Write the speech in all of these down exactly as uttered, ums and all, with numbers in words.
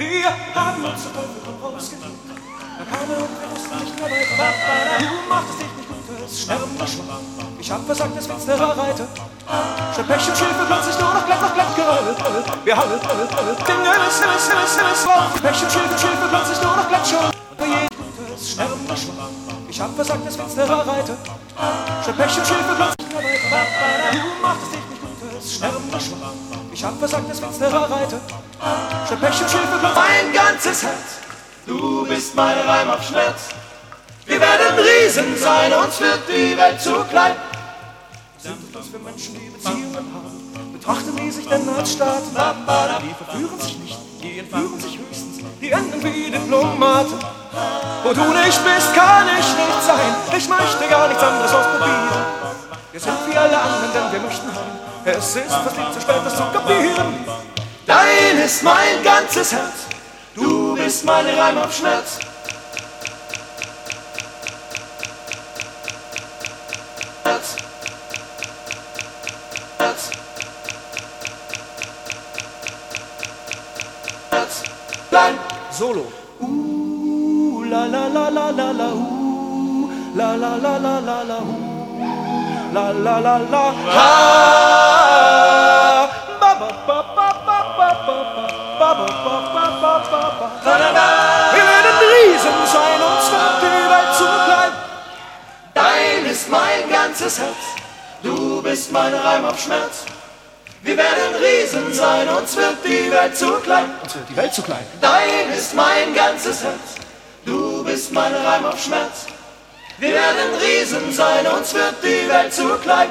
Wir haben uns zu Teufel rausgelegt. Da kam er und wir wussten nicht mehr weiter. Du machtest dich nicht gut, es sterben wir schon. Ich hab versagt, es finsterer Reiter. Statt Pech und Schilfe plötzlich nur noch glatt auf glatt gerollt. Wir hallet, hallet, hallet. Dinge, es, es, es, es, war. Pech und Schilfe, Schilfe plötzlich nur noch glatt schon. Bei jedem Gutes sterben wir schon. Ich hab versagt, es finsterer Reiter. Statt Pech und Schilfe plötzlich nur noch glatt. Du machtest dich nicht gut, es sterben wir schon. Ich hab versagt, es finsterer Reiter. Statt Pech und Schilfe plötzlich. Mein ganzes Herz, du bist mein Reim auf Schmerz. Wir werden Riesen sein, uns wird die Welt zu klein. Sind es das für Menschen, die Beziehungen haben? Betrachten die sich denn als Staat? Die verführen sich nicht, die entführen sich höchstens. Die enden wie Diplomaten. Wo du nicht bist, kann ich nicht sein. Ich möchte gar nichts anderes ausprobieren. Wir sind wie alle anderen, denn wir möchten haben. Es ist fast nicht zu spät, das zu kapieren. Dein ist mein ganzes Herz, du bist mein Reim auf Schmerz. Herz. Herz. Herz. Klein. Solo. Uh, la la la la la la, uh, la la la la la la, uh, la la la la, ha, ba ba ba ba ba ba ba ba ba ba ba ba ba. Wir werden Riesen sein, uns wird die Welt zu klein. Dein ist mein ganzes Herz, du bist mein Reim auf Schmerz. Wir werden Riesen sein, uns wird die Welt zu klein. Uns wird die Welt zu klein. Dein ist mein ganzes Herz, du bist mein Reim auf Schmerz. Wir werden Riesen sein, uns wird die Welt zu klein.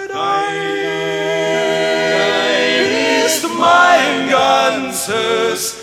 Dein ist mein ganzes